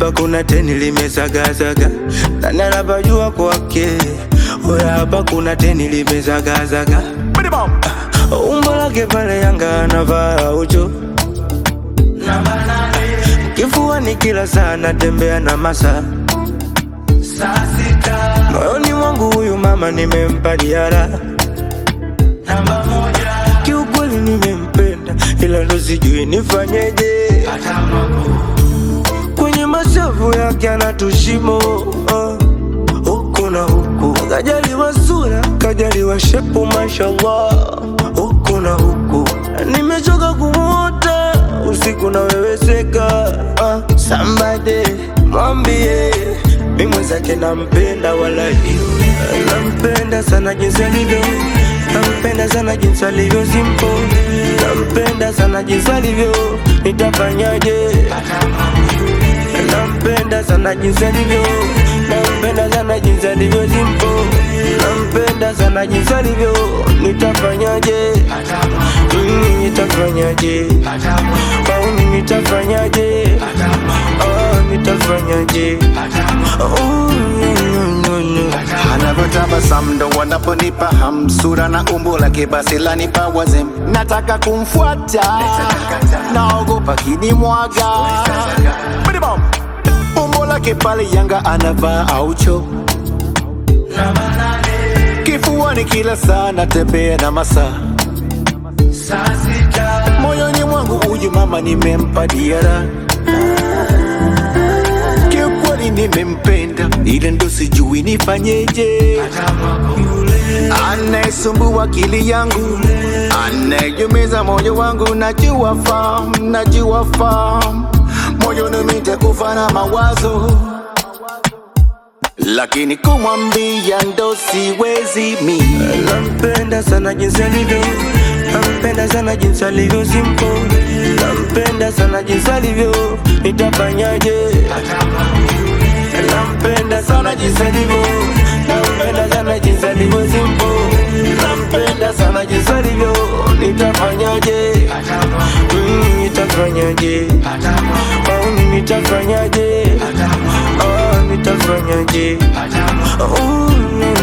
hapa kuna teni limezagazaga, nani anapajua kwake? Oya hapa kuna teni limezagazaga, umbo lake pale Yanga anavaa ucho kifuani kila saa natembea na masa. Moyoni mwangu huyu mama nimempa diara namba moja. Kiukweli nimempenda ila ndo sijui nifanyeje. Kwenye mashavu yake anatushimo huku na huku, kajaliwa sura, kajaliwa shepu mashallah, huku na huku. Nimechoka kumuota usiku na weweseka. Somebody mwambie mimi mwenzake nampenda, walai nampenda sana jinsi alivyo, nampenda sana jinsi alivyo simple, nampenda sana jinsi alivyo, nitafanyaje? Nampenda sana jinsi alivyo, nampenda sana jinsi alivyo simple, nampenda sana jinsi alivyo, nitafanyaje? Nitafanyaje? Nitafanyaje? Nitafanyaje? Anavyotabasamu ndo wanaponipa hamu, sura na umbo lake basi lanipa wazem. Nataka kumfuata, naogopa kinimwaga. Umbo lake pale Yanga anavaa aucho, kifuani kila saa natembea na masa. Moyoni mwangu huyu mama nimempa diara, kiukweli nimempenda ila ndo sijui nifanyeje. Anayesumbua akili yangu, anayeumiza moyo wangu, najua fahamu moyoni nitakufa na mawazo, lakini kumwambia ndo siwezi mi. Nampenda sana jinsi alivyo, nampenda sana jinsi alivyo simple, nampenda sana jinsi alivyo, nitafanyaje? Nampenda sana jinsi alivyo, nampenda sana jinsi alivyo simple, nampenda sana jinsi alivyo, nitafanyaje? Nitafanyaje? Nitafanyaje? Nitafanyaje?